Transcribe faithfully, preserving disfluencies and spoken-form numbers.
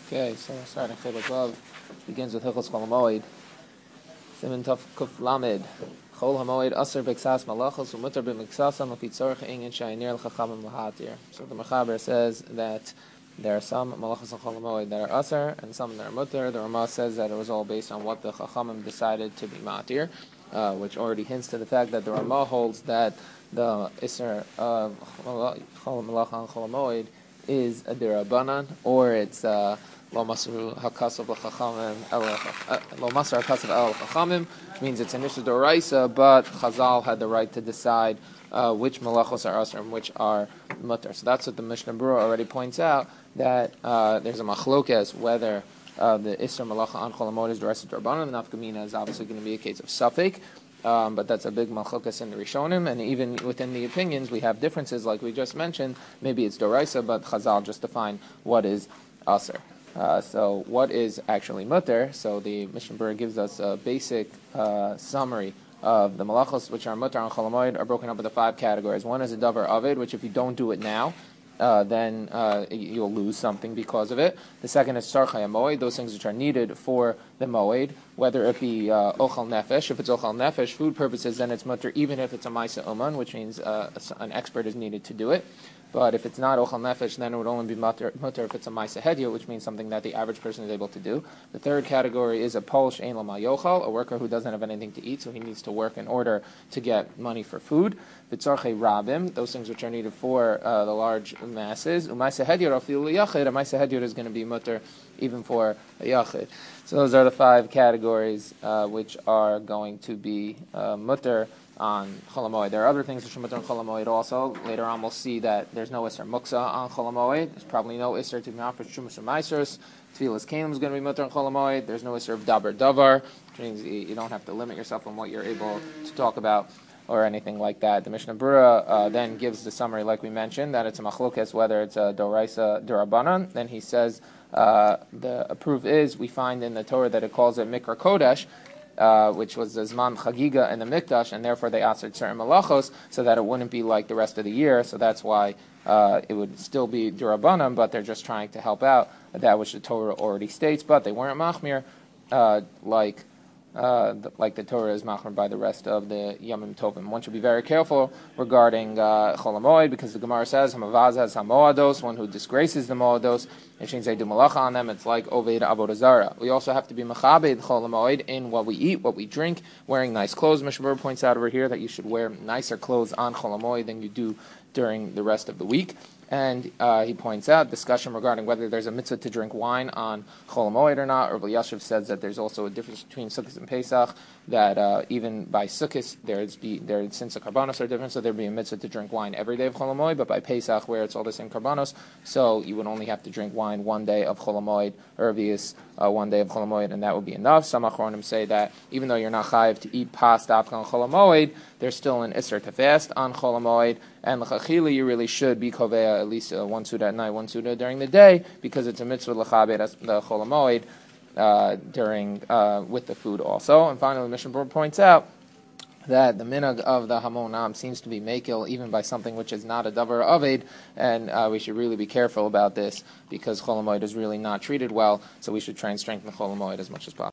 Okay, so we're starting Chiluk Vav. Begins with Hilchos Chol HaMoed. Siman Tov Kuf Lamed. Chol HaMoed Aser B'Ksas Malachos U'Mutar B'Miksasam L'Fi Tzorech Inyan Sha'inir L'Chachamim L'Hatir. So the Mechaber says that there are some Malachos and Chol HaMoed that are Aser and some that are Mutar. The Ramah says that it was all based on what the Chachamim decided to be Matir, uh, which already hints to the fact that the Ramah holds that the Isser of Chol Malacha and Chol HaMoed is a derabanan, or it's uh, lo masru hakasav l'chachamim lo masru hakasav el l'chachamim, which means it's an issue d'oraisa, but Chazal had the right to decide uh, which malachos are asr and which are mutar. So that's what the Mishnah Berurah already points out, that uh, there's a machlokes whether uh, the isser malacha on chol hamoed is d'oraisa d'rabanan. The nafkamina is obviously going to be a case of safek. Um, but that's a big malchukas in the Rishonim, and even within the opinions we have differences, like we just mentioned. Maybe it's Doraisa, but Chazal just define what is Aser. Uh, so what is actually Mutter? So the Mishnah Berurah gives us a basic uh, summary of the malachos which are Mutter and Chol HaMoed are broken up into five categories. One is a davar avid, which if you don't do it now, Uh, then uh, you'll lose something because of it. The second is tzarchei hamoed, those things which are needed for the moed, whether it be uh, ochal nefesh. If it's ochal nefesh, food purposes, then it's mutter, even if it's a maisa uman, which means uh, an expert is needed to do it. But if it's not ochal nefesh, then it would only be mutter, mutter if it's a maisa hedia, which means something that the average person is able to do. The third category is a pol she'ein lo ma yochal, a worker who doesn't have anything to eat, so he needs to work in order to get money for food. V'tzarchei rabim, those things which are needed for uh, the large masses. U'maisa hedia afilu liyachid, a maisa hedia is going to be mutter even for a yachid. So those are the five categories uh, which are going to be uh, mutter on Chol HaMoed. There are other things which are mutter on Chol HaMoed also. Later on we'll see that there's no Isser Muksa on Chol HaMoed. There's probably no Isser to be offered Shumas or Maisers. Tfilas Kalim is going to be mutter on Chol HaMoed. There's no Isser of Dabar Davar, which means you don't have to limit yourself on what you're able to talk about or anything like that. The Mishnah Berurah uh, then gives the summary, like we mentioned, that it's a machlokes whether it's a doraisa durabanan. Then he says uh, the proof is we find in the Torah that it calls it mikra kodesh, Uh, which was the Zman Chagiga and the Mikdash, and therefore they answered certain malachos so that it wouldn't be like the rest of the year. So that's why uh, it would still be Durabanan, but they're just trying to help out that which the Torah already states. But they weren't Machmir uh, like uh, the, like the Torah is Machmir by the rest of the Yamim Tovim. One should be very careful regarding uh, Chol HaMoed, because the Gemara says Hamavazaz HaMoados, one who disgraces the Moados, and means they do malacha on them. It's like Oved Avodah Zarah. We also have to be Mechabed Chol HaMoed in what we eat, what we drink, wearing nice clothes. Mishnah Berurah points out over here that you should wear nicer clothes on Chol HaMoed than you do during the rest of the week. And uh, he points out discussion regarding whether there's a mitzvah to drink wine on Chol HaMoed or not. Rav Yashiv says that there's also a difference between Sukkot and Pesach, that uh, even by Sukkot, there's be, there, since the karbanos are different, so there'd be a mitzvah to drink wine every day of Chol HaMoed, but by Pesach, where it's all the same karbanos, so you would only have to drink wine one day of Chol HaMoed, Ervius, uh, one day of Chol HaMoed, and that would be enough. Some Achronim say that even though you're not chayiv to eat pasta on Chol HaMoed, there's still an Isser to fast on Chol HaMoed, and l'chachila you really should be kovea at least uh, one suda at night, one suda during the day, because it's a mitzvah l'chabed the Chol HaMoed uh, during uh, with the food also. And finally, Mishnah Berurah points out that the minhag of the Hamonam seems to be makil even by something which is not a davar aved, and uh, we should really be careful about this, because Chol HaMoed is really not treated well, so we should try and strengthen Chol HaMoed as much as possible.